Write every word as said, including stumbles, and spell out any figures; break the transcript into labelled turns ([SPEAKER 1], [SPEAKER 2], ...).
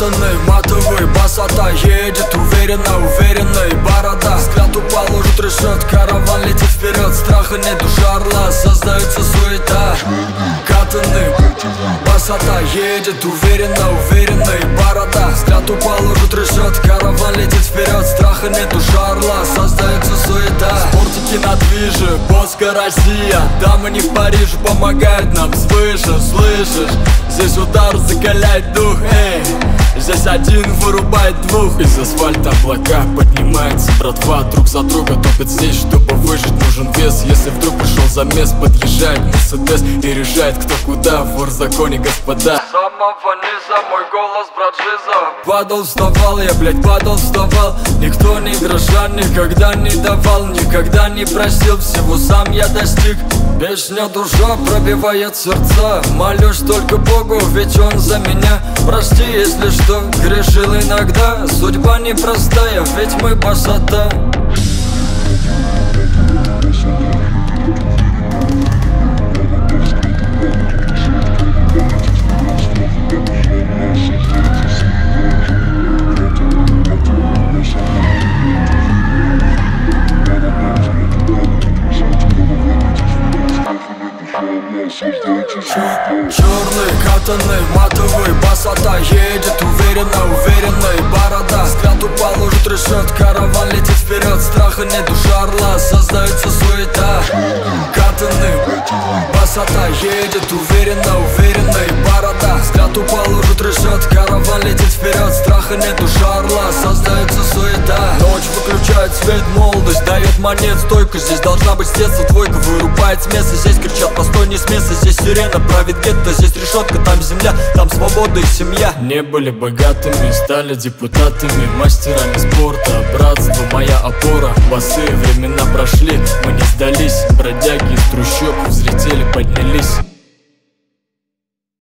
[SPEAKER 1] Катанный, матовый, басота едет уверенно, уверенной борода. Взгляд упал, уже трясет, караван летит вперед. Страха нет, душа орла, создается суета. Катанный, басота едет уверенно, уверенной борода. Взгляд упал, уже трясет, караван летит вперед. Страха нет, душа орла, создается суета. Спортики на движе, Боска Россия. Дамы не в Париже, помогают нам свыше, слышишь? Здесь удар закаляет дух, эй. Здесь один вырубает двух. Из асфальта облака поднимается братва. Друг за друга топят здесь, чтобы выжить нужен вес. Если вдруг пришел замес, подъезжает Мерседес и решает кто куда. Вор в законе, господа.
[SPEAKER 2] С самого низа мой голос, брат Жиза.
[SPEAKER 1] Падал, вставал, я, блядь, падал, вставал. Никто ни гроша никогда не давал. Никогда не просил, всего сам я достиг. Песня душа пробивает сердца. Молюсь только Богу, ведь Он за меня. Прости, если что, грешил иногда. Судьба непростая, ведь мы басота. Черный, катанный, матовый, басота едет уверенно, уверенной борода. Взгляд упал, уже трясет, караван летит вперед. Страха нет, душа орла, создается суета. Катанный, басота едет уверенно, уверенной борода. Взгляд упал, уже трясет, караван летит вперед. Страха нет, душа орла, создается суета. Ночь выключает свет, молодость дает монет. Стойка здесь должна быть с детства, двойка вырубает с места. Здесь кричат постой, не с места, здесь сирена правит гетто. Здесь решетка, там земля, там свобода и семья. Не были богатыми, стали депутатами, мастерами спорта. Братство, моя опора, босые времена прошли. Мы не сдались, бродяги из трущоб взлетели, поднялись.